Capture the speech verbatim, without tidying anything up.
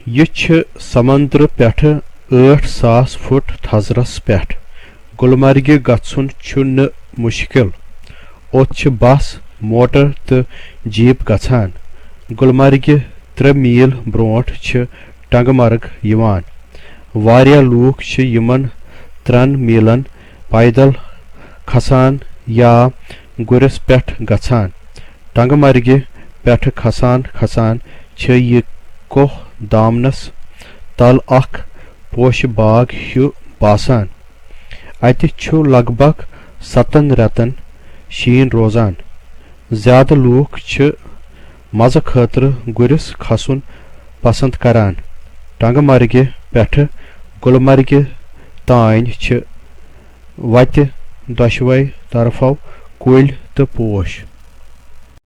यह छ समंद्र पेठ आठ सास फुट थजरस पेठ गुलमर्ग गछुन छु न मुश्किल ओत छ बस मोटर तो जीप गछान गुलमर्ग त्रे मील ब्रोट छ टंगमर्ग यवान वारिया लूक छ यमन त्रन मीलन पैदल खसान या गुरस पेठ गछान टंगमर्ग पेठ खसान खसान छ यह कोह दामनस तल अख पोश बाग ह्यू बासान अति छु लगभग सतन रेतन शीन रोजान ज्यादा लूक छ मज़ खतर गुरस खसन पसंद करान टंगमर्ग पेठ गुलमर्ग तान छ वत दशवै तरफो कुल तो पोश।